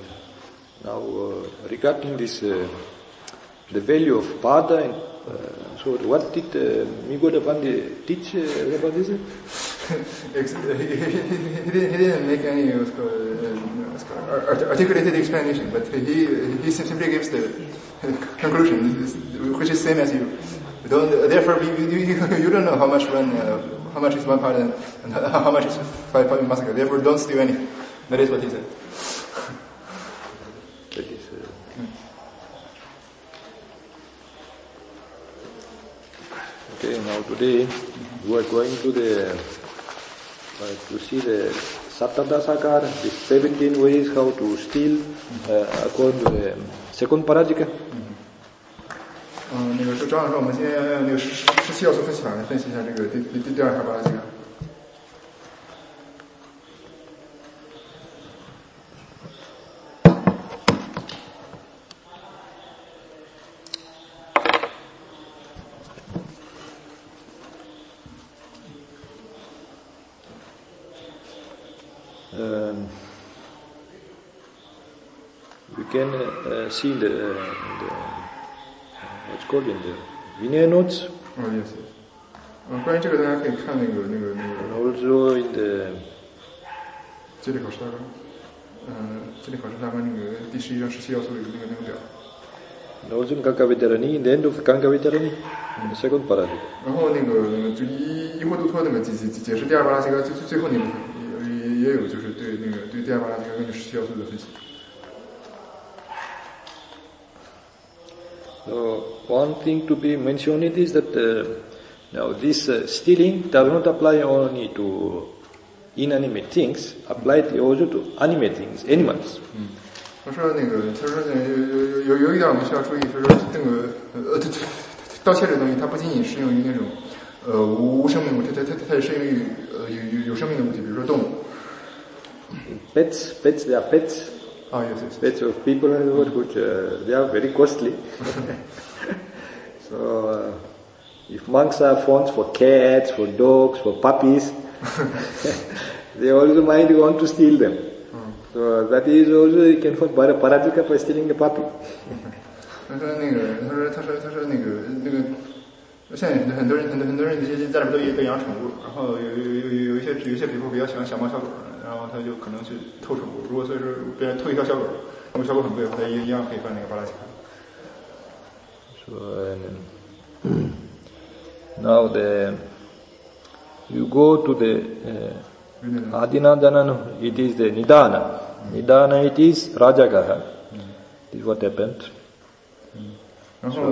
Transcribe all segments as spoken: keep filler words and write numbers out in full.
now uh, regarding this, uh, the value of pada, and, uh, so what did uh, Migodapandi teach uh, about this? he, he, didn't, he didn't make any what's called, uh, articulated explanation, but he he simply gives the conclusion, which is same as you. Don't, therefore, you, you, you don't know how much one, uh, how much is one part and, and how much is five part massacre. Therefore, don't steal anything. That is what he said. That is. Uh, mm. Okay, now today we are going to the uh, to see the Saptadasakara, the seventeen ways how to steal uh, according to the second Parajika. 嗯，那个张老师，我们今天要用那个十十七要素分析法来分析一下这个第第第第二条巴拉吉卡。 Um, we can uh, see the, uh, the what's called in the Vinaya notes. Oh yes, yes. 嗯，关于这个大家可以看那个那个那个。 And also in the 接力考试大纲，嗯，接力考试大纲那个第十一章十七要素有那个那个表。 And also in Kankavitarani, in the end of Kankavitarani, the second Parajika. 然后那个那个就一一惑度托那个解解解释第二巴拉吉卡最最最后那部分。也有就是对那个对第二巴拉吉卡跟十七要素的分析。 So one thing to be mentioned is that uh, now this uh, stealing does not apply only to inanimate things, applied also to animate things, animals. 嗯，他说那个他说有有有有一点我们需要注意，就是说那个呃盗窃这东西，它不仅仅适用于那种呃无生命物体，它它它也适用于呃有有有生命的物体，比如说动物。 Pets, pets, they are pets. Oh, yes, yes. Pets of people and what, which uh, they are very costly. So, uh, if monks are fond for cats, for dogs, for puppies, they also might want to steal them. Mm. So that is also you can find Parajika by stealing a puppy. 他说那个，他说他说他说那个那个，现在很多人很多很多人这些家里边都也都养宠物，然后有有有有有一些有一些皮肤比较喜欢小猫小狗。然后他就可能去偷宠物，如果所以说别人偷一条小狗，如果小狗很贵，他一样可以犯那个巴拉吉卡。 So um, now the you go to the uh, Adinadana, it is the Nidana. Mm. Nidana it is Rajagaha. Mm. This is what happened. 然后，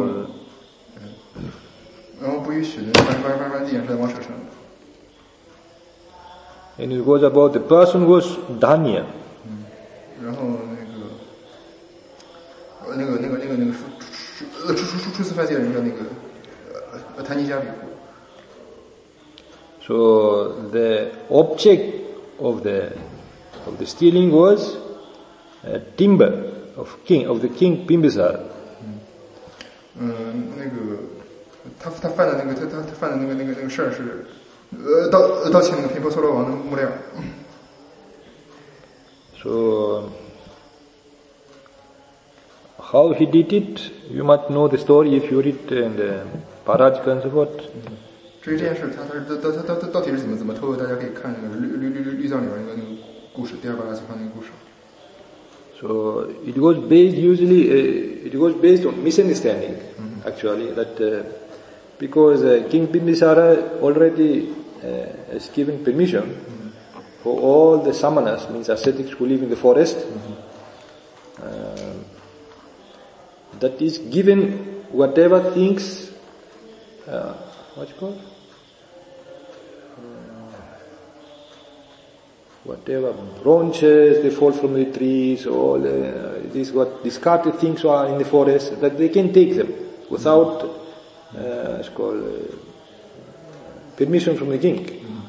然后不允许的，反反反反地眼是在往手上。 And it goes about the person was Dhanya. 嗯，然后那个，那个那个那个那个出出出出出司犯界的人叫那个呃檀尼加比库。 So the object of the of the stealing was a timber of king of the king Bimbisara. 嗯，嗯，那个他他犯的那个他他他犯的那个那个那个事儿是。呃，盗盗窃那个频婆娑罗王的木料。 So how he did it, you might know the story if you read in the Parajika and so forth. 至于这件事，他他是到他到他到底是怎么怎么偷的，大家可以看那个律律律律律藏里边那个那个故事，第二巴拉吉卡那个故事。 So it was based usually, uh, it was based on misunderstanding, mm-hmm. actually, that uh, because uh, King Bimbisara already uh, has given permission mm-hmm. for all the samanas, means ascetics who live in the forest, mm-hmm. uh, that is given whatever things, uh, what's it called? Whatever branches they fall from the trees, all uh, these what discarded things are in the forest, that they can take them without uh, it's called uh, permission from the king.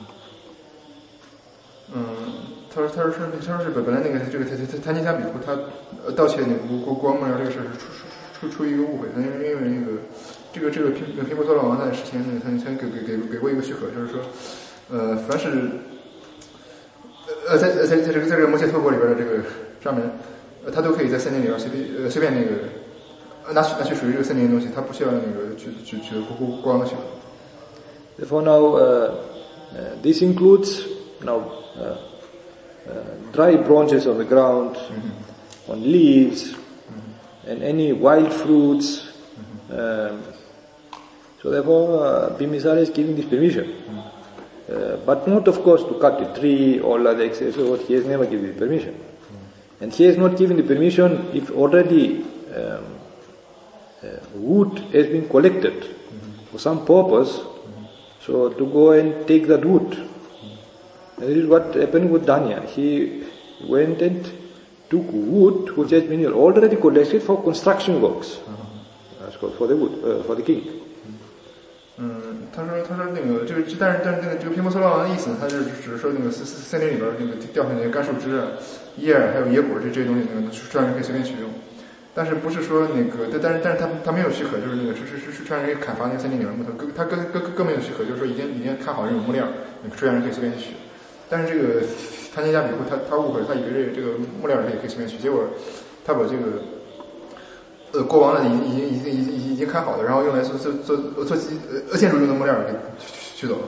嗯，他说他说是他说是本本来那个这个他他他尼加比库他盗窃那个国国王木料这个事是出出出出于一个误会，因为因为那个这个这个频频婆娑罗王在之前呢，他他给给给给过一个许可，就是说呃凡是。呃，在在在这个在这个摩羯陀国里边的这个上面， 呃，他都可以在森林里边随便呃随便那个拿取拿取属于这个森林的东西，他不需要那个去去去国国王的许可。 Therefore now uh, uh, this includes now uh, uh, dry branches on the ground, mm-hmm. on leaves, mm-hmm. and any wild fruits. Mm-hmm. Um, so therefore uh, Bimbisara is giving this permission. Mm-hmm. Uh, but not of course to cut a tree or other excess, so he has never given permission. Mm-hmm. And he has not given the permission if already um, uh, wood has been collected mm-hmm. for some purpose. So to go and take that wood. And this is what happened with Danya. He went and took wood which has been already collected for construction works. That's called for the wood, uh, for the king. 嗯，他说，他说那个，这个，但是，但是那个这个毗婆娑罗王的意思，他是只是说那个森森林里边那个掉下来的干树枝啊、叶儿还有野果这这些东西，那个传人可以随便取用。但是不是说那个，但是但是他他没有许可，就是那个是是是传人砍伐那个森林里面木头，更他更更更没有许可，就是说已经已经看好这种木料，那个传人可以随便取。但是这个谭尼加比库他他误会，他以为这这个木料也可以随便取，结果他把这个呃国王的已经已经已经已经已经已经看好的，然后用来做做做做呃建筑用的木料给取走了。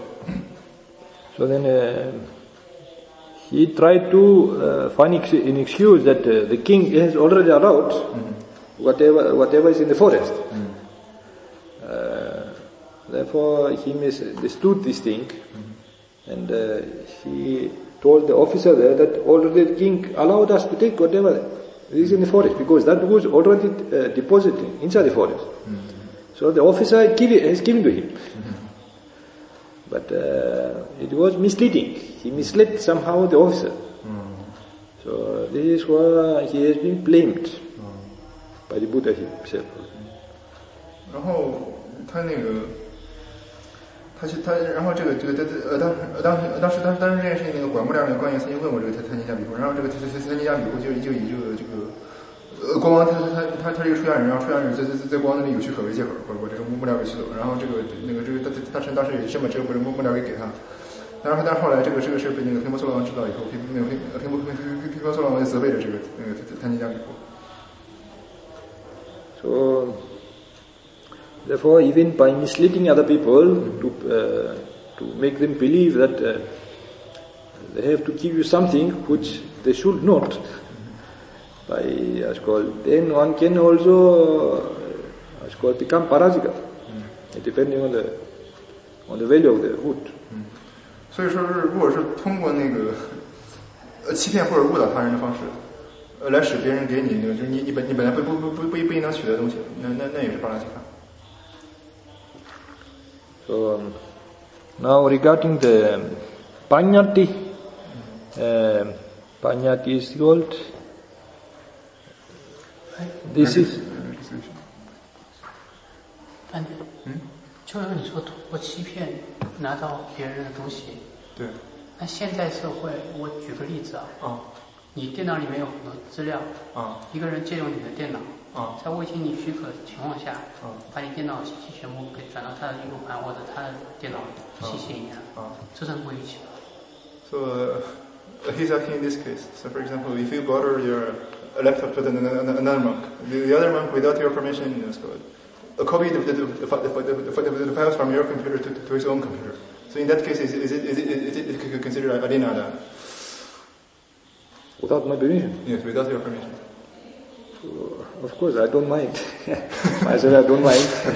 So then uh, he tried to uh, find an excuse that uh, the king has already allowed mm-hmm. whatever whatever is in the forest. Mm-hmm. Uh, therefore, he misunderstood this thing, mm-hmm. and uh, he told the officer there that already the king allowed us to take whatever is in the forest because that was already uh, deposited inside the forest. Mm-hmm. So the officer give it, has given to him. Mm-hmm. But uh, it was misleading. He misled somehow the officer. Mm. So this is why he has been blamed mm. by the Buddha himself. 然后他那个，他去他，然后这个这个呃当呃当当时当时当时这件事情那个管木料那个官员曾经问过这个谭尼加比库，然后这个谭谭尼加比库就就以这个这个呃国王他他他他这个出家人，然后出家人在在在国王那里有许可为借口，把把这个木料给取走，然后这个那个这个他他他当时也先把这个木料给给他。但是，但是后来这个这个事被那个毗婆娑罗王知道以后，毗那个毗毗婆毗毗婆娑罗王就责备了这个那个谭尼加比库。 So, therefore, even by misleading other people to uh, to make them believe that uh, they have to give you something which they should not, by as called, then one can also as called become parajika, mm. depending on the on the value of the wood. Mm. 所以说是，如果是通过那个呃欺骗或者误导他人的方式，呃来使别人给你那个，就是你你本你本来不不不不不不应当取得的东西，那那那也是巴拉吉卡。 So um, now regarding the panyati, uh, panyati is called. This is. 嗯，就是你说通过欺骗拿到别人的东西， 对。 那现在社会，我举个例子啊， 啊， 你电脑里面有很多资料， 啊， 一个人借用你的电脑， 啊，在未经你许可的情况下， 啊， 把你电脑信息全部给转到他的硬盘或者他的电脑信息里面， 啊， 这是不允许的。 So uh, he's asking in this case. So for example, if you borrow your laptop to another monk, the other monk without your permission is good. A copy of the, the, the, the, the files from your computer to, to his own computer. So in that case, is, is, it, is, it, is it considered adinada? Without my permission? Yes, without your permission. So, of course, I don't mind. I said I don't mind.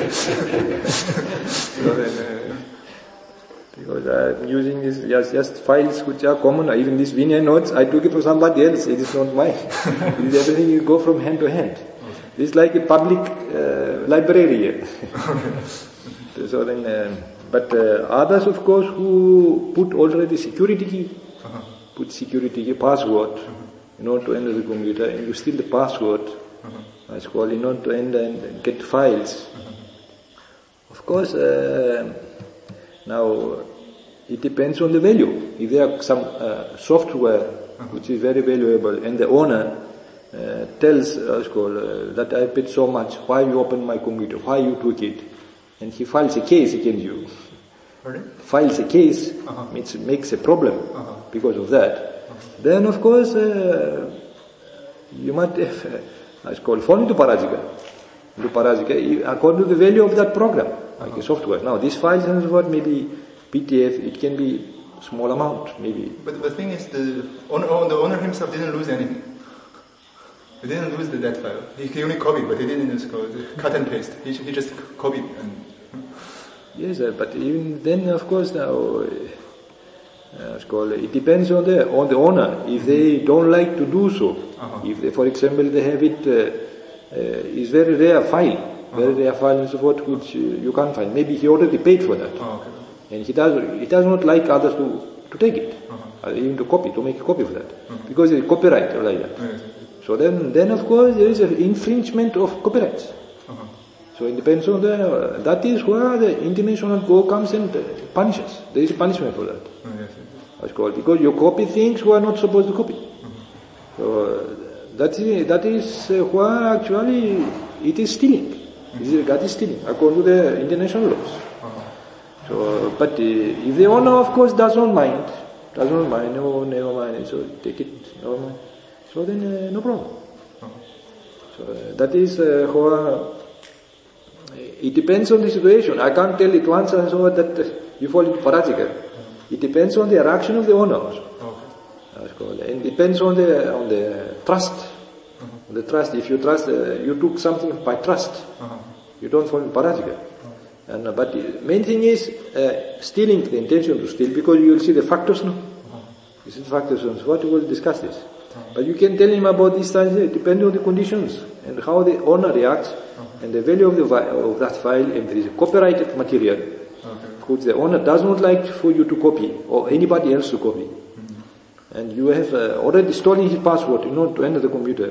So then, uh, because I'm using these just, just files which are common, even these Vinaya notes, I took it from somebody else. It is not mine. It is everything you go from hand to hand. It's like a public uh, library here. So then, uh, but uh, others, of course, who put already security key, uh-huh. put security key password uh-huh. in order to enter the computer, and you steal the password, uh-huh. it's called in order to enter and get files. Uh-huh. Of course, uh, now it depends on the value. If there are some uh, software uh-huh. which is very valuable, and the owner Uh, tells us uh, uh, that I paid so much, why you opened my computer, why you took it, and he files a case against you. Pardon? Files a case, uh-huh. makes, makes a problem uh-huh. because of that. Uh-huh. Then of course, uh, you might have, uh, it's called fall into Parajika. Into Parajika, according to the value of that program, like uh-huh. a software. Now, these files and so forth may be P T F, it can be small amount, maybe. But the thing is, the owner, the owner himself didn't lose anything. He didn't lose the that file. He, he only copied, but he didn't just go cut and paste. He, he just copied. And yes, uh, but even then, of course, now uh, it's called, it depends on the on the owner. If they don't like to do so, uh-huh. if they, for example, they have it, uh, uh, is very rare file, uh-huh. very rare file and so forth, which uh, you can't find. Maybe he already paid for that, oh, okay. and he does he does not like others to to take it, uh-huh. uh, even to copy, to make a copy of that, uh-huh. because it's copyright like that. Yes. So then, then of course there is an infringement of copyrights. Uh-huh. So it depends on the, uh, that is where the international law comes and uh, punishes. There is a punishment for that. Oh, yes, yes. That's called, because you copy things who are not supposed to copy. Uh-huh. So uh, that is, that is uh, where actually it is stealing. Uh-huh. It is, that is stealing according to the international laws. Uh-huh. So, but uh, if the owner of course does not mind, does not mind, no, never mind, so take it, never mind. So then, uh, no problem. Uh-huh. So uh, that is uh, how it depends on the situation. I can't tell it once and so that uh, you fall into Parajika. Uh-huh. It depends on the reaction of the owner also. Okay. That's called. And depends on the on the trust. Uh-huh. The trust. If you trust, uh, you took something by trust. Uh-huh. You don't fall into Parajika. Uh-huh. And uh, but the main thing is uh, stealing. The intention to steal, because you will see the factors now. Uh-huh. This is the factors. So what we will discuss this. But you can tell him about these things, depending on the conditions and how the owner reacts, uh-huh. and the value of the vi- of that file, and there is a copyrighted material, okay. which the owner does not like for you to copy or anybody else to copy. Mm-hmm. And you have uh, already stolen his password, you know, to enter the computer.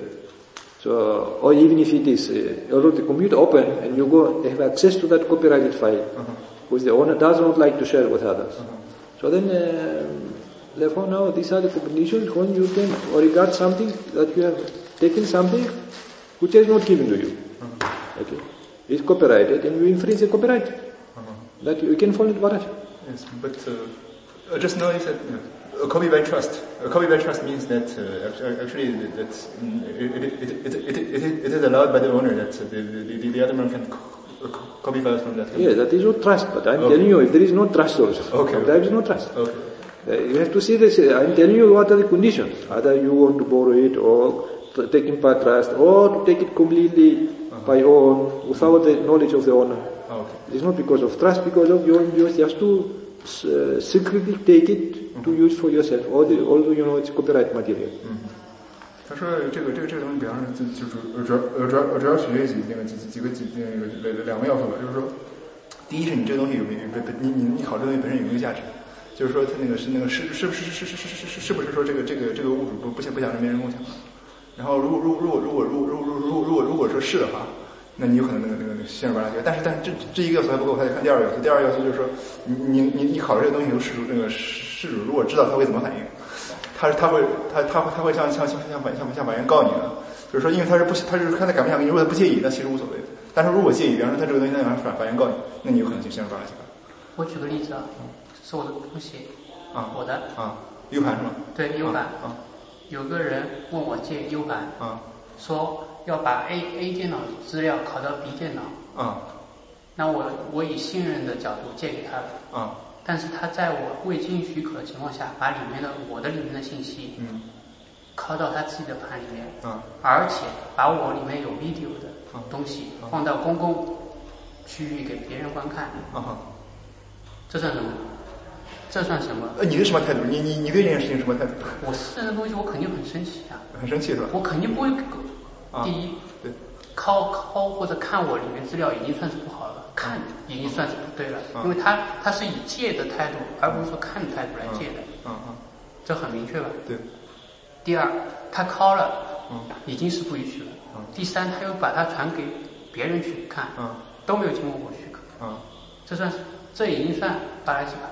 So, or even if it is uh, already the computer open and you go have access to that copyrighted file, uh-huh. which the owner does not like to share with others. Uh-huh. So then. Uh, Therefore, now these are the conditions when you can regard something that you have taken something which is not given to you. Uh-huh. Okay, it's copyrighted, and you infringe the copyright. Uh-huh. That you can fall into Parajika. Yes, but uh, just now you said uh, a copy by trust. A copy by trust means that uh, actually that um, it, it, it, it, it, it, it is allowed by the owner that the the, the, the other man can co- copy files from that. Yeah, that is not trust. But I'm okay. telling you, if there is no trust also, okay, sometimes okay. there is no trust. Okay. Uh, you have to see this. I'm telling you what are the conditions. Either you want to borrow it, or to take it by trust, or to take it completely uh-huh. by own, without the knowledge of the owner. Okay. It's not because of trust, because of your use, just to uh, secretly take it uh-huh. to use for yourself, although, although you know it's copyright material. Mm-hmm. 他说这个这个这个东西，比方说就就主主要呃主要主要取决于几那个几几个几那个两个要素吧，就是说，第一是你这个东西有没有本本你你你考这个东西本身有没有价值。就是说，他那个是那个是是不是是是是是是是不是说这个这个这个物主不不想不想让别人共享？然后如果如果如果如果如果如果如果如果如果说是的话，那你有可能那个那个陷入完了。但是但是这这一个要素还不够，还得看第二个要素。第二个要素就是说，你你你你考虑这个东西，由事主那个事主如果知道他会怎么反应，他他会他他会他会向向向向法向向法院告你的。就是说，因为他是不他是看他敢不想给你，如果他不介意，那其实无所谓的。但是如果介意，比方说他这个东西向法法院告你，那你有可能就陷入法律侵犯。 我举个例子啊，是我的东西。啊，我的啊 ，U 盘是吗？ 对 ，U 盘。 啊， 有个人问我借 U 盘， 啊， 说要把 A A 电脑资料拷到 B 电脑， 啊， 那我我以信任的角度借给他了， 啊， 但是他在我未经许可的情况下，把里面的我的里面的信息， 嗯， 拷到他自己的盘里面， 啊， 而且把我里面有 video 的东西放到公共区域给别人观看， 啊， 这算什么？这算什么？ 呃，你是什么态度？你你你对这件事情什么态度？ 我私人的东西，我肯定很生气啊！ 很生气是吧？ 我肯定不会。 啊、 第一， 对， 拷拷或者看我里面资料已经算是不好了，看已经算是不对了， 啊、 因为他他是以借的态度，而不是说看的态度来借的。 啊啊， 这很明确吧？ 对。 第二，他拷了， 嗯， 已经是不允许了。 嗯。 第三，他又把它传给别人去看， 嗯， 都没有经过我许可， 嗯， 这算是这已经算巴拉基吧？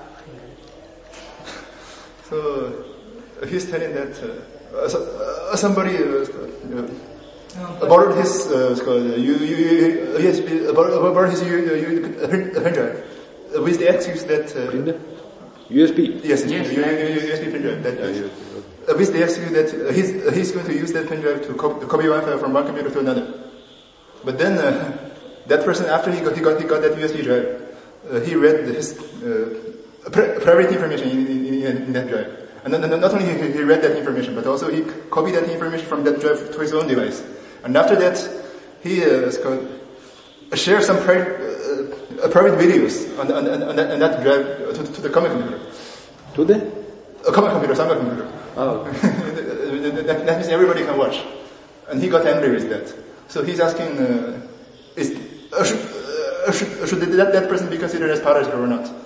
So uh, he's telling that uh, uh, somebody uh, uh, borrowed his uh, U, U, U S B, uh, borrowed his U, U, uh, pen drive uh, with the excuse that uh, U S B. Yes, yes, U, U, U S B pen drive. That, uh, uh, with the excuse that uh, he's, uh, he's going to use that pen drive to copy, copy Wi-Fi from one computer to another. But then uh, that person, after he got, he got, he got that U S B drive, uh, he read his uh, private information in, in, in that drive. And then, not only he, he read that information, but also he copied that information from that drive to his own device. And after that, he uh, shared some private, uh, private videos on, on, on, that, on that drive to, to the common computer. To the? A common computer, some computer. Oh. that, that means everybody can watch. And he got angry with that. So he's asking, uh, is, uh, should, uh, should, should that, that person be considered as parasite or not?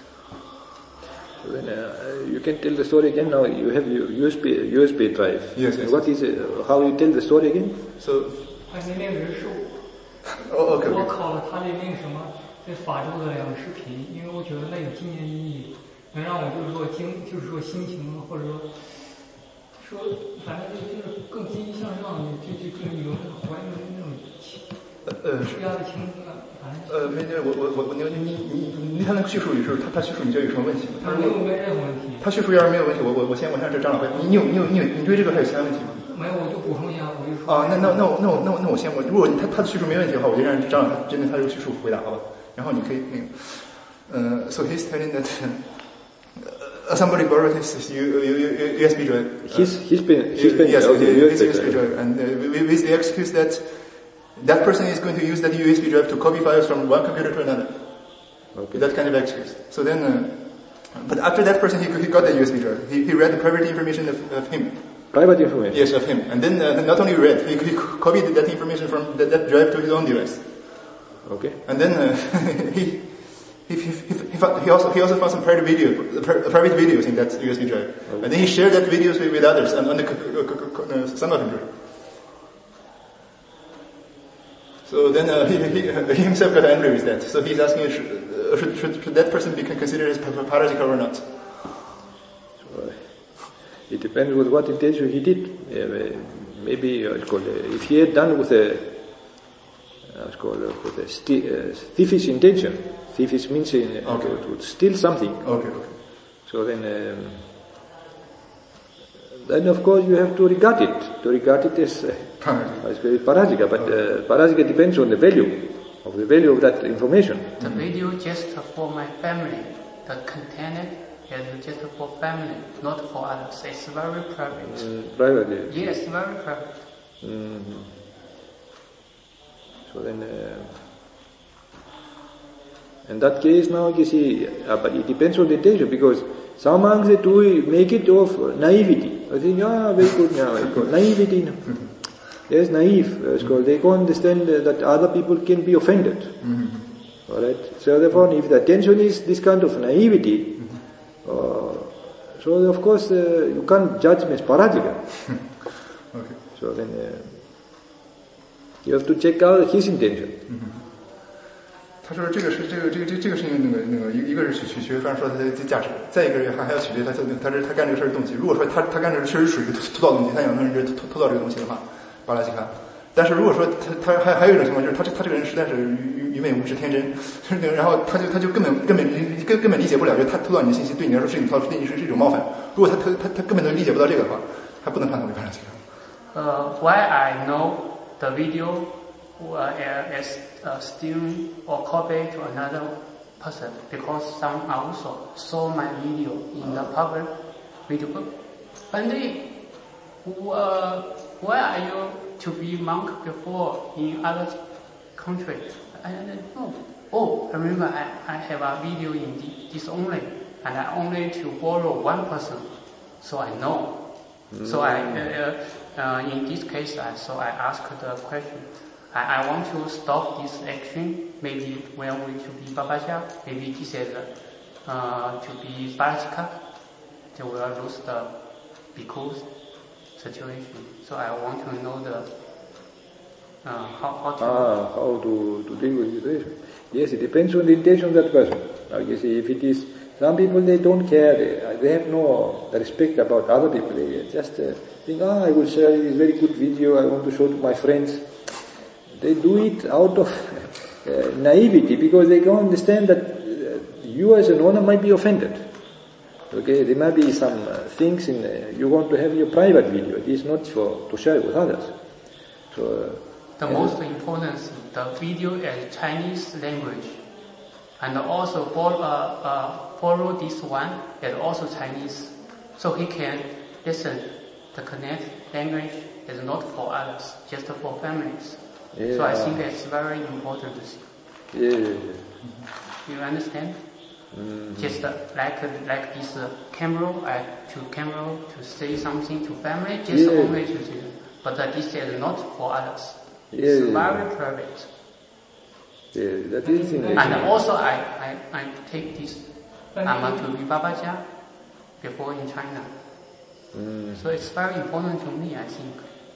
So then, uh, you can tell the story again. Now you have your U S B U S B drive. Yes, yes. What is it? How you tell the story again? So. 他是那个人是 Oh, okay. 我考了他的那个什么，在法州的两个视频，因为我觉得那有纪念意义，能让我就是说经，就是说心情，或者说说，反正就是更积极向上，就就就有那个怀念的那种情， 呃， 施压的情感，反正。 呃，没没，我我我你你你你看那个叙述语是他他叙述你觉得有什么问题吗？ 他没有没任何问题。 他叙述要是没有问题，我我我先我先这张老师，你有你有你有你对这个还有其他问题吗？ 没有，我就补充一下，我就说。 啊，那那那我那我那我那我先我如果他他的叙述没问题的话，我就让张老师针对他这个叙述回答，好吧？然后你可以那个，呃 ，so he's telling that uh, somebody borrowed his U, U, U S B drive. His his pen his pen yes, okay, his U S B drive, and uh, with the excuse that that person is going to use that U S B drive to copy files from one computer to another. Okay. That kind of excuse. So then, uh, but after that person, he he got the U S B drive. He he read the private information of, of him. Private information? Yes, of him. And then uh, not only read, he, he copied that information from that, that drive to his own device. Okay. And then uh, he, he, he, he, found, he also he also found some private video, private videos in that U S B drive. Okay. And then he shared that videos with, with others on, on the uh, Sangha computer. So then uh, he, he, he himself got angry with that. So he's asking, should, uh, should, should, should that person be considered as parajika or not? It depends with what intention he did. Uh, maybe uh, it's called, uh, if he had done with a, uh, it's called uh, with a sti- uh, thievish intention. Thievish means in, uh, okay. to, to steal something. Okay. Okay. So then, um, then of course you have to regard it. To regard it as uh, parajika, but uh, parajika depends on the value of the value of that information. The video just for my family. The content is just for family, not for others. It's very private. Mm, private. Yes, very private. Mm-hmm. So then, uh, in that case now you see, uh, but it depends on the intention, because some monks they do make it of naivety. I think, ah, very good now, it's called naivety. No? Yes, naive. It's called, they can't understand uh, that other people can be offended. Mm-hmm. Alright? So therefore, if the attention is this kind of naivety, Uh, so of course uh, you can't judge him as parajika. Okay. So then uh, you have to check out his intention. 他说这个是这个这个这个这个事情那个那个一一个是取取决于刚才说他的价值，再一个还还要取决于他他他是他干这个事儿的动机。如果说他他干这个确实属于偷盗动机，他想让人偷偷盗这个东西的话，巴拉西卡。但是如果说他他还还有一种情况就是他这他这个人实在是愚愚昧无知天真，然后他就他就根本根本根根本理解不了，就是他偷到你的信息对你来说是你偷对你是是一种冒犯。如果他他他他根本都理解不到这个的话，他不能判他为巴拉西卡。 Uh, why I know the video uh, is uh, stealing or copy to another person, because some also saw my video in the public video. And they, uh, why are you to be monk before in other countries? I don't know. Oh, I remember I, I have a video in this only, and I only to borrow one person, so I know. Mm. So I, uh, uh, in this case, I, so I asked the question. I, I want to stop this action. Maybe when we to be Babaja, maybe this is uh, to be Parajika, they will lose the bhikkhu's situation. So I want to know the uh, how, how to ah, how to, to deal with the situation. Yes, it depends on the intention of that person. Like you see, if it is, some people they don't care, they, they have no respect about other people. They just uh, think, ah, I will share this very good video, I want to show to my friends. They do it out of uh, naivety, because they don't understand that uh, you as an owner might be offended. Okay, there might be some uh, things in uh, you want to have your private video. It is not for to share with others. So uh, the most important is the video is Chinese language, and also follow, uh, uh, follow this one is also Chinese, so he can listen. The connect language is not for others, just for families. Yeah. So I think it's very important to see. Yeah, yeah, yeah. You understand? Mm-hmm. Just uh, like like this uh, camera, uh, to camera to say something to family, just Yeah. only to say. But uh, this is not for others. Yeah, It's yeah, very yeah. private. Yeah, that is in And also I, I, I take this Amma to Baba Jia before in China. Mm. So it's very important to me, I think.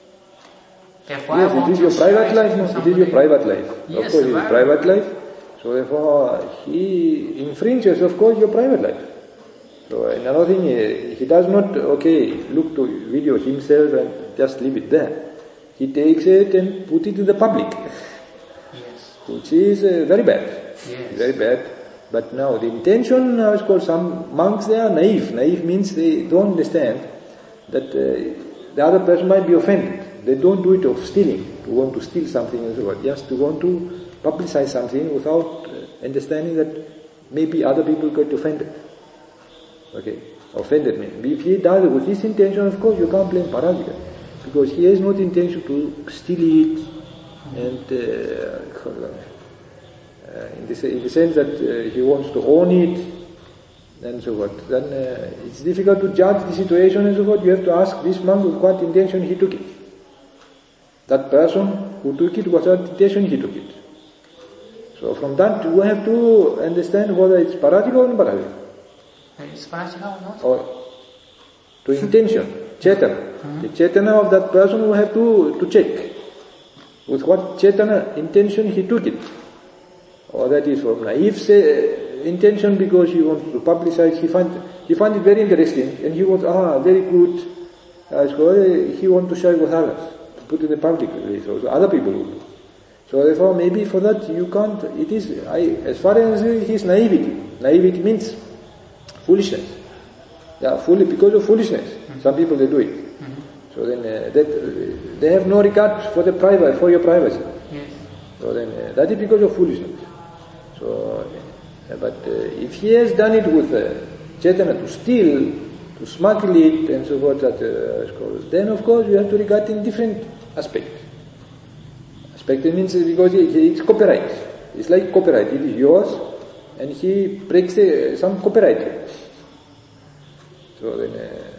If Yes, I it want is to your private share life, to no? It is somebody- your private life. Yes, Of course, it is very- private life. So therefore, he infringes, of course, your private life. So another thing, uh, he does not, okay, look to video himself and just leave it there. He takes it and put it to the public, Yes. which is uh, very bad. Yes. Very bad. But now the intention, uh, is called some monks, they are naive. Naive means they don't understand that uh, the other person might be offended. They don't do it of stealing, to want to steal something and so on, just to want to publicize something without uh, understanding that maybe other people get offended. Okay, offended me. If he does it with this intention, of course you can't blame Parajika, because he has not intention to steal it, and uh, uh, in, the, in the sense that uh, he wants to own it, and so forth. Then uh, it's difficult to judge the situation and so forth. You have to ask this monk with what intention he took it. That person who took it, what intention he took it. So from that you have to understand whether it's Parajika or non-Parajika. It's practical or not? Or to intention, Chetana. Mm-hmm. The Chetana of that person will have to, to check with what Chetana intention he took it. Or that is from naive say, intention because he wants to publicize, he find, he find it very interesting and he wants, ah, very good, uh, so he wants to share with others, to put in the public, so, so other people will do. So therefore maybe for that you can't, it is, I, as far as his naivety, naivety means foolishness. Yeah, fully because of foolishness. Mm-hmm. Some people they do it. Mm-hmm. So then uh, that uh, they have no regard for the private, for your privacy. Yes. So then uh, that is because of foolishness. So, uh, but uh, if he has done it with uh, Chetana to steal, to smuggle it, and so forth, that uh, called, then of course you have to regard in different aspect. Aspect means because it's copyright. It's like copyright. It is yours, and he breaks uh, some copyright. So then,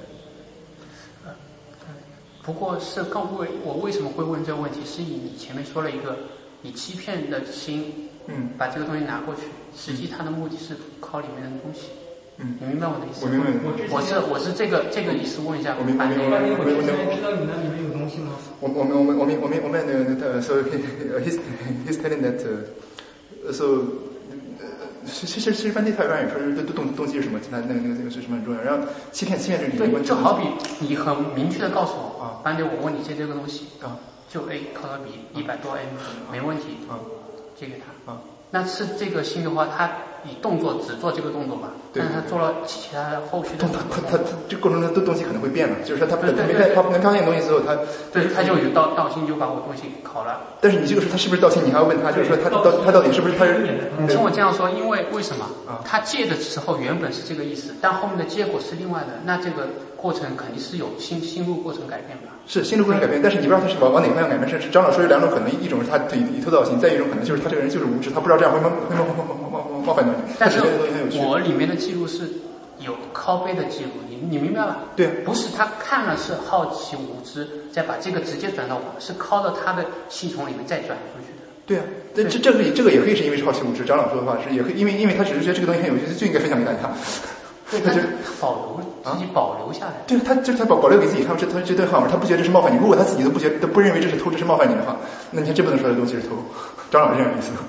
uh, 不过是更为我为什么会问这个问题，是以你前面说了一个以欺骗的心， 嗯， 把这个东西拿过去，实际他的目的是靠里面的东西。 嗯， 你明白我的意思吗？ 我明白。 我是我是这个这个意思问一下。 我明白。我明白。 我之前知道你那里面有东西吗？ 我我们我们我们我们我们呃，so he's he's telling that uh, so 其实其实翻译台湾也说是动动动机是什么？他那个那个那个是什么很重要。然后欺骗欺骗这里面对，就好比你很明确的告诉我啊，班姐，我问你借这个东西啊， 就 A 可乐比一百多 M 没问题啊， 借给他啊。 那是这个心的话，他以动作只做这个动作吧， 对， 但是他做了其他的后续的动作，他他他这过程中的东西可能会变了，就是说他对对他没看他能发现东西之后，他对他就有道道心就把我东西拷了。 但是你这个时候他是不是道心？你还要问他，就是说他到他到底是不是他是？ 你听我这样说，因为为什么？他借的时候原本是这个意思，但后面的结果是另外的，那这个过程肯定是有心心路过程改变吧？ 是心路过程改变，但是你不知道他是往往哪个方向改变。是张老说有两种可能，一种是他以以偷盗心，再一种可能就是他这个人就是无知，他不知道这样会冒会冒冒冒冒冒冒犯到你。 但是我我里面的记录是有拷贝的记录，你你明白吧？ 对， 不是他看了是好奇无知，再把这个直接转到网，是拷到他的系统里面再转出去的。 对啊，这这这个这个也可以是因为是好奇无知。张老说的话是也可以，因为因为他只是觉得这个东西很有意思，就应该分享给大家。 对，他就保留自己保留下来。 对，他就是他保保留给自己，他这他这对号码，他不觉得这是冒犯你。如果他自己都不觉都不认为这是偷，这是冒犯你的话，那你看这不能说的东西是偷。张老这样意思。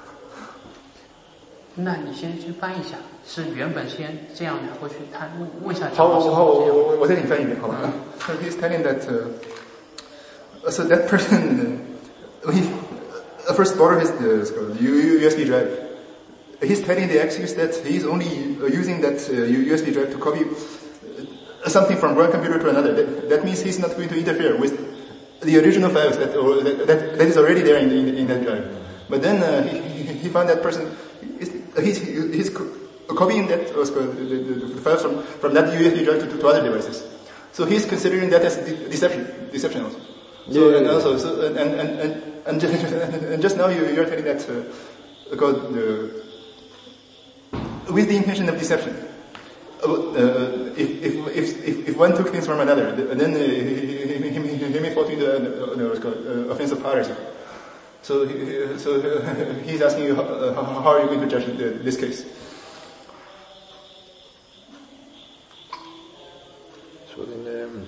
那你先去翻译一下，是原本先这样拿过去，他问一下。 好，我好，我我我再给你翻译一遍，好吧？ So he's telling that, uh, so that person, uh, he uh, first borrowed his uh, U S B drive. he's telling the excuse that he's only uh, using that uh, U S B drive to copy uh, something from one computer to another. That, that means he's not going to interfere with the original files that or that, that, that is already there in, in, in that drive. But then uh, he, he found that person, he's, he's copying that uh, the, the, the files from, from that U S B drive to, to other devices. So he's considering that as de- deception, deception also. So, yeah, and yeah. also, so, and, and, and, and, just, and just now you, you're telling that, uh, called, uh, with the intention of deception. Uh, uh, if, if, if, if, if one took things from another, then uh, he, he, he, he may fall into the, the, what's called, uh, offense of piracy. So, so uh, he's asking you, uh, how are you going to judge the, this case? So then, um,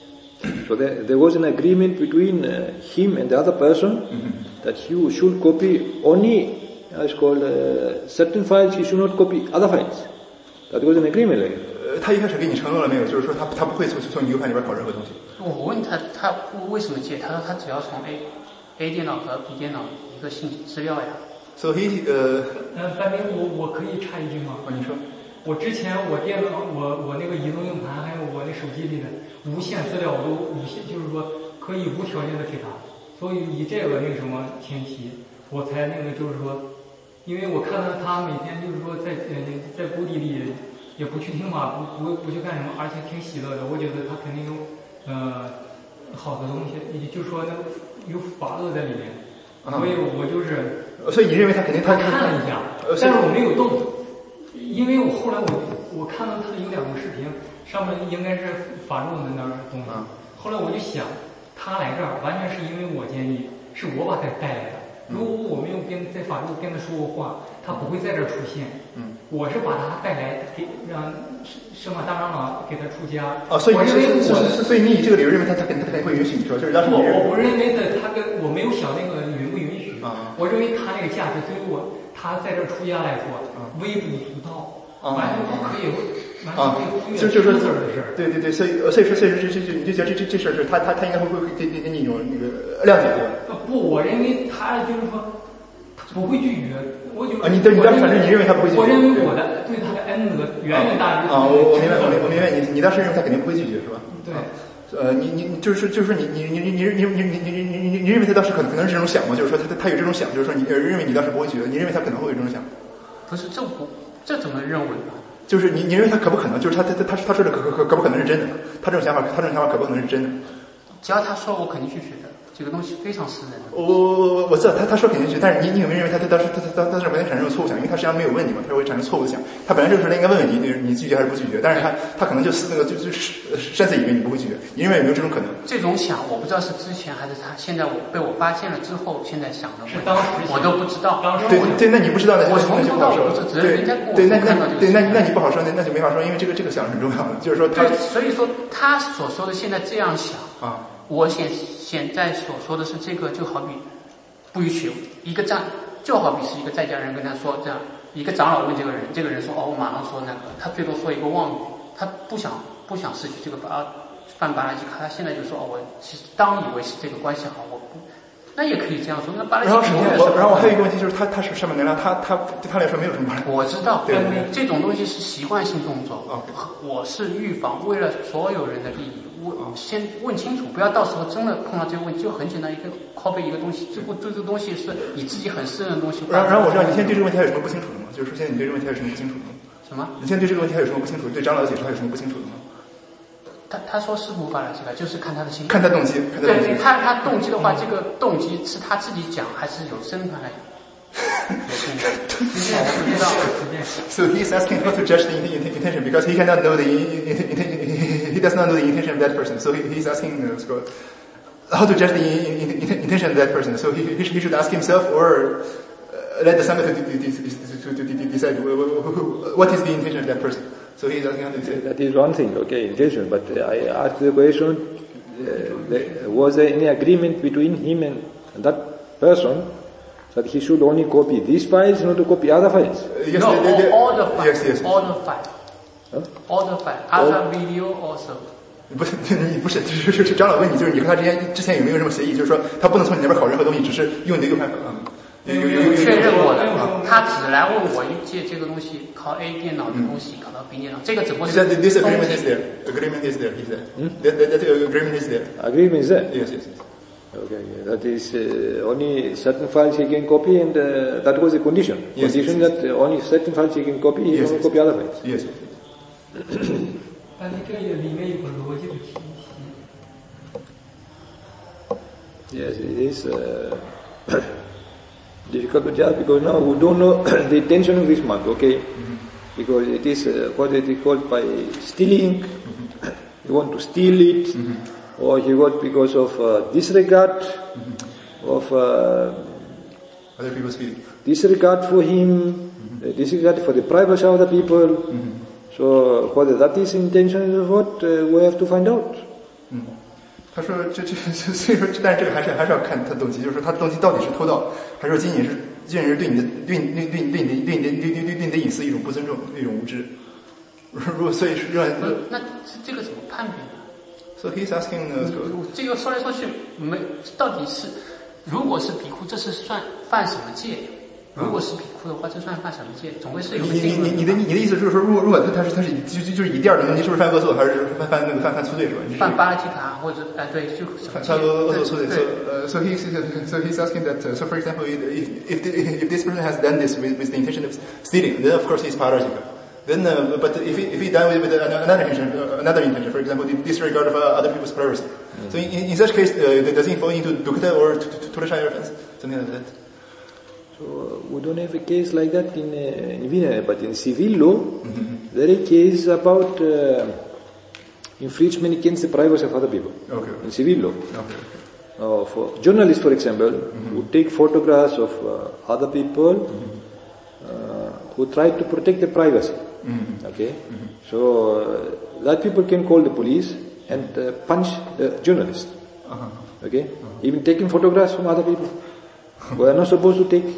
so there, there was an agreement between uh, him and the other person mm-hmm. that he should copy only, it's called uh, certain files. He should not copy other files. That was an agreement, like. 他一开始给你承诺了没有？就是说他他不会从从你 U 盘里边考任何东西。 我问他，他为什么借？他说他只要从 A A 电脑和 B 电脑一个信息资料呀。 So he 呃， 呃，范明，我我可以插一句吗？ 哦，你说。 我之前我电脑我我那个移动硬盘还有我那手机里的无线资料我都无限就是说可以无条件的给他，所以以这个那个什么前提，我才那个就是说，因为我看到他每天就是说在呃在谷底里也不去听话，不不不去干什么，而且挺喜乐的，我觉得他肯定有呃好的东西，也就是说那有法乐在里面，所以我就是， 所以你认为他肯定他看了一下，但是我没有动。因为我后来我我看到他有两个视频，上面应该是法仲的那儿东西。嗯、后来我就想，他来这儿完全是因为我建议，是我把他带来的。如果我没有跟在法仲跟他说过话，他不会在这儿出现。嗯，我是把他带来给让圣马大长老给他出家。 哦，所以我认为我所以你以这个理由认为他他肯他肯定会允许你说，就是当时我我不认为的他跟我没有想那个允不允许。啊、嗯，我认为他那个价值对于我。他在这出家来说，微不足道，完全不可以，完全可以忽略这事儿的事儿。 对对对，所以所以说所以说这这这你就觉得这这这事儿是他他他应该会会给给给你一种那个谅解对吧？ 不，我认为他就是说他不会拒绝，我就啊，你对你当时反正你认为他不会拒绝。 我认为我的对他的恩德远远大于啊，我我明白我明我明白你你当时认为他肯定不会拒绝是吧？ 对。 呃，你你就是就是说你你你你你你你你你你你你认为他当时可能可能是这种想吗？就是说他他他有这种想，就是说你认为你当时不会觉得，你认为他可能会有这种想？ 不是，这不这怎么认为呢？ 就是你你认为他可不可能？就是他他他他说的可可可可不可能是真的？他这种想法，他这种想法可不可能是真的？ 只要他说，我肯定去学的。这个东西非常私人的。 我我我知道他他说肯定是，但是你你有没有认为他他当时他他他当时完全产生了错误想？因为他实际上没有问你嘛，他会产生错误的想。他本来就是应该问问你，你拒绝还是不拒绝？但是他他可能就是那个就就是擅自以为你不会拒绝。你认为有没有这种可能？ 这种想我不知道是之前还是他现在我被我发现了之后现在想的。 是当时我都不知道。 对对，那你不知道那我从就不好说。对对，那那对那那你不好说，那那就没法说，因为这个这个想是很重要的，就是说他。 所以说他所说的现在这样想啊。 我现现在所说的是这个，就好比不允许一个站，就好比是一个在家人跟他说这样，一个长老问这个人，这个人说哦，我马上说那个，他最多说一个妄语，他不想不想失去这个巴犯巴拉基卡，他现在就说哦，我其实当以为是这个关系好，我不，那也可以这样说。那巴拉基卡， 然后我然后我还有一个问题就是他他是上面能量，他他对他来说没有什么巴拉。 我知道， 对这种东西是习惯性动作， 哦、 我是预防，为了所有人的利益。我先问清楚，不要到时候真的碰到这个问题，就很简单，一个copy一个东西，这个这个东西是你自己很私人的东西。 然后，然后我知道你现在对这个问题还有什么不清楚的吗？就是说现在你对这个问题还有什么不清楚的吗？ 什么？ 你现在对这个问题还有什么不清楚？对长老的解释还有什么不清楚的吗？ 他他说是无法了解了，就是看他的心， 看他动机，看他动机。 对，他他动机的话，这个动机是他自己讲，还是有僧团来讲？ So he's asking how to judge the intention because he cannot know the he does not know the intention of that person. So he's asking how to judge the intention of that person. So he he should ask himself or let the Sangha to decide what is the intention of that person. So he's asking how to say that is one thing, okay, intention. But I asked the question: uh, was there any agreement between him and that person? That he should only copy these files, not to copy other files. Uh, yes, no, they, they, all, all the files. Yes, yes. All the files. Huh? All the files. Other video also. 不是你不是，就是是长老问你，就是你和他之间之前有没有什么协议？就是说他不能从你那边考任何东西，只是用你的 U 盘。嗯有有有确认过的，他只来问我借这个东西，靠 A 电脑的东西搞到 B 电脑，这个只不过 He 是 said this agreement is there. Agreement is there. He said that, that, that agreement is there. Agreement is there? Yes, yes, yes. Okay, okay. That is uh, only certain files he can copy, and uh, that was a condition. Yes, condition yes, that uh, only certain files he can copy, he Yes, cannot yes. copy other files. Yes, yes. 但是这个里面有个逻辑的体系。 Yes, it is uh, difficult to judge because now we don't know the intention of this monk, okay? Mm-hmm. Because it is uh, what it is called by stealing. Mm-hmm. You want to steal it, mm-hmm. or he got because of uh, disregard mm-hmm. of uh, other people's feelings. Disregard for him, mm-hmm. uh, disregard for the privacy of other people. Mm-hmm. So whether that is intention or what, uh, we have to find out. Mm-hmm. 他说这这所以说，但是这个还是还是要看他动机，就是说他动机到底是偷盗，还是说仅仅是仅仅是对你的对你对对对你的对你的对你的对对你的隐私一种不尊重，一种无知。如果所以是让那这个怎么判别呢 ？So he's asking， 这个说来说去没到底是，如果是比库，这是算犯什么戒？如果是比库的话，这算犯什么戒？总归是有个定论。 你你你的你的意思就是说，如果如果他他是他是就就就是以第二等，你是不是犯恶作，还是犯犯那个犯犯粗罪是吧？ 犯巴拉提塔或者哎对，就犯犯恶作粗罪。So uh, so he's so he's asking that uh, so for example if if if this person has done this with with the intention of stealing, then of course he's parajika. Then uh, but if he if he done with, with another intention uh, another intention, for example the disregard of uh, other people's privacy. Mm-hmm. So in, in such case, uh, does he fall into dukta or tulashaya offense, something like that? So we don't have a case like that in, uh, in Vienna, but in civil law, mm-hmm. there is a case about uh, infringement against the privacy of other people. Okay. In civil law. Okay. Uh, for journalists, for example, mm-hmm. who take photographs of uh, other people mm-hmm. uh, who try to protect their privacy. Mm-hmm. Okay. Mm-hmm. So uh, that people can call the police and uh, punish the journalist. Uh-huh. Okay. Uh-huh. Even taking photographs from other people. We are not supposed to take.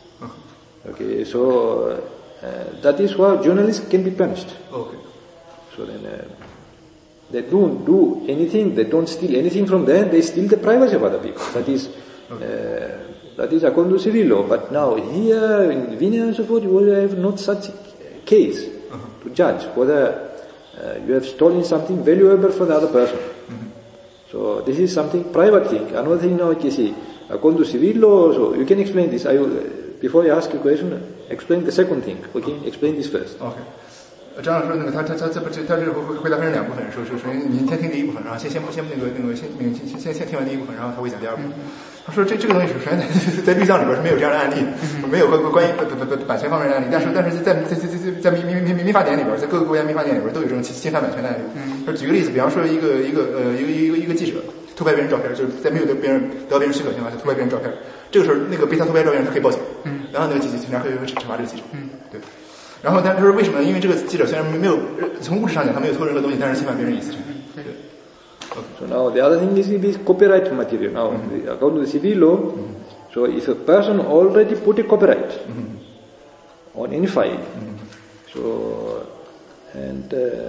Okay, so uh, that is why journalists can be punished. Okay. So then uh, they don't do anything, they don't steal anything from them, they steal the privacy of other people. That is, uh, that is according to civil law. But now here in Vienna and so forth, you have not such a case uh-huh. to judge whether uh, you have stolen something valuable for the other person. Mm-hmm. So this is something private thing. Another thing now, you see. According to civil law, so you can explain this. I will, before I ask you a question, explain the second thing. Okay, explain this first. Okay. 张老师说那个他他他这不这他这回回答分成两部分，说说首先您先听第一部分，然后先先先那个那个先那个先先先听完第一部分，然后他会讲第二部分。他说这这个东西首先在律藏里边是没有这样的案例，没有关关于版版版版权方面的案例，但是但是在在在在在民民民民法典里边，在各个国家民法典里边都有这种侵犯版权的案例。说举个例子，比方说一个一个呃一个一个一个记者。偷拍别人照片，就是在没有得别人得到别人许可情况下偷拍别人照片。这个时候，那个被他偷拍照片人他可以报警，嗯，然后那个警警察可以会惩罚这个记者，嗯，对。然后但他说为什么呢？因为这个记者虽然没有从物质上讲他没有偷任何东西，但是侵犯别人隐私权。对。 So now the other thing is this copyright material. Now mm-hmm. according to the civil law, mm-hmm. so if a person already put a copyright mm-hmm. on any file, mm-hmm. so and uh,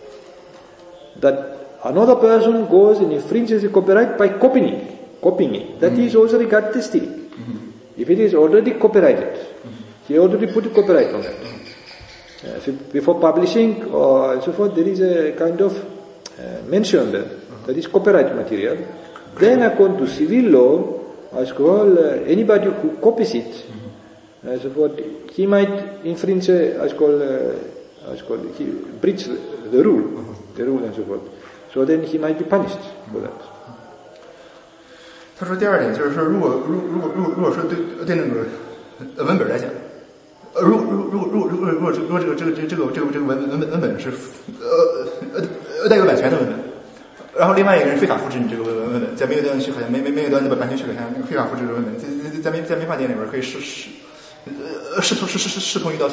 that. Another person goes and infringes the copyright by copying, copying it. That mm-hmm. is also regarded as stealing. Mm-hmm. If it is already copyrighted, mm-hmm. he already put a copyright on that. Uh, if it, before publishing or and so forth, there is a kind of uh, mention there mm-hmm. that is copyright material. Mm-hmm. Then, according to civil law, as called uh, anybody who copies it, mm-hmm. as so forth, he might infringe, uh, as called, uh, as called, he breach the, the rule, mm-hmm. the rule and so forth. So then he might be punished for that. 他说第二点就是说，如果如如果如果如果说对对那个呃文本来讲，呃如如如如如如果如果这个这个这个这个这个这个文文本文本是呃呃带有版权的文本，然后另外一个人非法复制你这个文文本，在没有得到许可下，没没没有得到版权许可下，那个非法复制这个文本，在在在民在民法典里边可以视视呃视同视视视同于盗窃。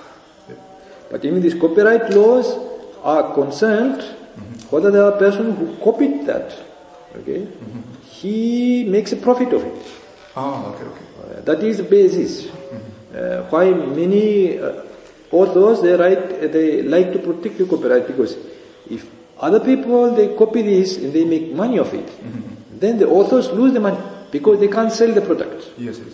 But even these copyright laws are concerned. Whether the person who copied that, okay, mm-hmm. he makes a profit of it. Oh, okay, okay. Uh, that is the basis. Mm-hmm. Uh, why many uh, authors they write, they like to protect the copyright because if other people they copy this and they make money of it, mm-hmm. then the authors lose the money because they can't sell the product. Yes, yes, yes.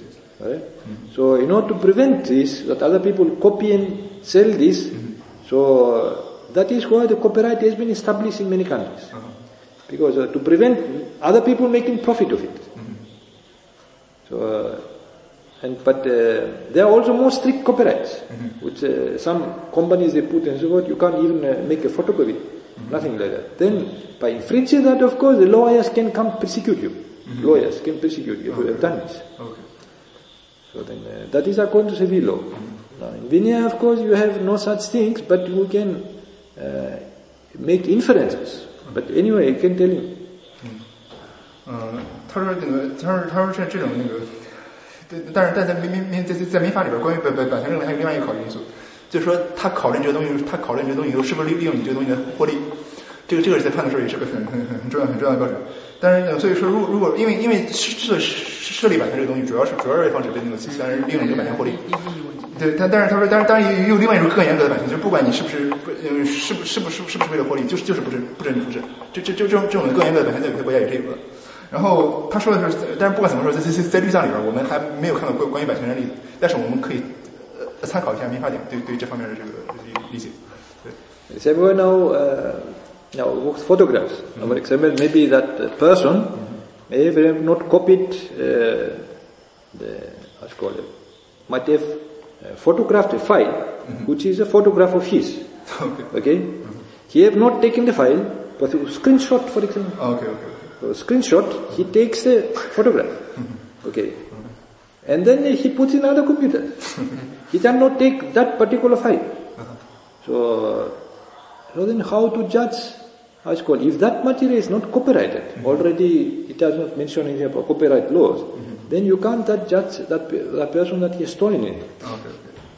Right? Mm-hmm. So in order to prevent this, that other people copy and sell this, mm-hmm. so uh, that is why the copyright has been established in many countries. Uh-huh. Because uh, to prevent other people making profit of it. Mm-hmm. So, uh, and but uh, there are also more strict copyrights, mm-hmm. which uh, some companies they put and so forth. You can't even uh, make a photocopy, mm-hmm. nothing like that. Then by infringing that, of course, the lawyers can come persecute you. Mm-hmm. Lawyers can persecute you if you have done this. Okay. So then uh, that is according to civil law. Mm-hmm. Now in Vinaya, of course, you have no such things, but you can uh, make inferences. But anyway, you can tell him. 嗯，他说那个，他说他说这这种那个，但是但在民民民在在民法里边，关于版版版权证还有另外一个考虑因素，就是说他考虑这个东西，他考虑这个东西以后是不是利用你这个东西的获利，这个这个在判的时候也是个很很很很重要很重要的标准。但是呢，所以说如如果因为因为设设立版权这个东西，主要是主要是防止被那个其他人利用这个版权获利。对，但但是他说，但是当然也有另外一种更严格的版权，就是不管你是不是嗯是不是不是是不是为了获利，就是就是不正不正复制，这这这这种这种更严格的版权在有些国家也是有的。然后他说的是，但是不管怎么说，在在在律项里边，我们还没有看到关关于版权的例子，但是我们可以呃参考一下民法典对对这方面的这个理解。对。 Example now, uh, now photographs. Mm-hmm. For example, maybe that person mm-hmm. may have not copied uh, the what's called it, might have uh, photographed a file, mm-hmm. which is a photograph of his. Okay. Okay. Mm-hmm. He have not taken the file, but he screenshot, for example. Okay. Okay. So screenshot, he takes the photograph, okay, and then he puts in other computer. He cannot take that particular file. So, so then how to judge? How it's called? If that material is not copyrighted, already it does not mention anything about copyright laws, mm-hmm. then you can't that judge that that person that he has stolen it. Okay.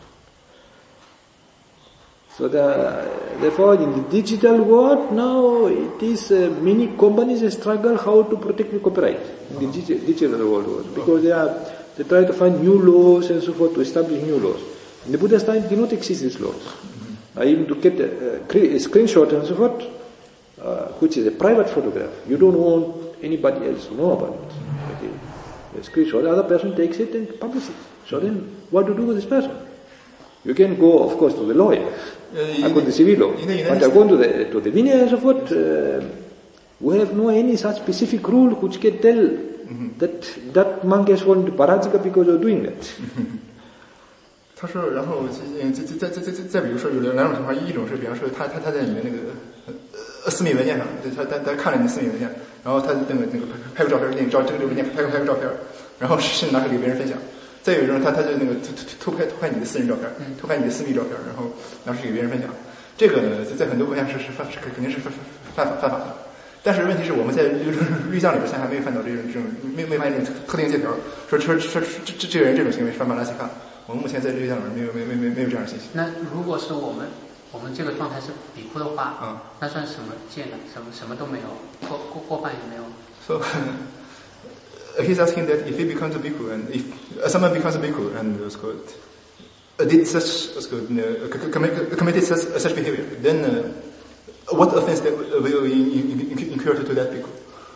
So the, therefore in the digital world now it is uh, many companies struggle how to protect the copyright in the digital, digital world because they are they try to find new laws and so forth to establish new laws. In the Buddha's time did not exist these laws. Mm-hmm. Uh, even to get a, a screenshot and so forth, uh, which is a private photograph, you don't want anybody else to know about it. Okay. A screenshot, the other person takes it and publishes it. So then what to do with this person? You can go, of course, to the lawyer, uh, according to civil law. But according to the, to the Vinaya and so forth, uh, we have no any such specific rule which can tell mm-hmm. that that monk has fallen to parajika because of doing that. 他说，然后再再再再再再比如说有两种情况，一种是比方说他他他在你的那个呃私密文件上，他他他看了你的私密文件，然后他那个那个拍个照片，那个照这个文件拍个拍个照片，然后甚至拿出给别人分享。再有一种，他他就那个偷偷拍偷拍你的私人照片，偷拍你的私密照片，然后拿出去给别人分享。这个呢，在很多国家是是犯是肯定是犯犯犯法的。但是问题是我们在律项里边现在还没有看到这种这种没没发现这种特定借条，说说说这这这个人这种行为是犯马拉西卡。我们目前在律项里面没有没没没没有这样的信息。 那如果是我们我们这个状态是比库的话， 嗯， 那算什么戒呢？什么什么都没有，过过过半也没有。 So. He's asking that if he becomes a bhikkhu and if uh, someone becomes a bhikkhu and uh, called, uh, did such uh, uh, committed such, uh, such behavior, then uh, what offense that will incur to that bhikkhu?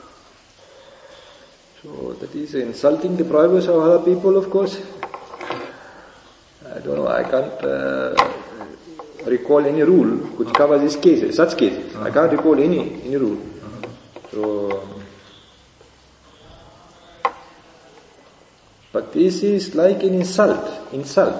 So that is insulting the privacy of other people, of course. I don't know. I can't uh, recall any rule which covers these cases, such cases. Uh-huh. I can't recall any any rule. Uh-huh. So. But this is like an insult, insult.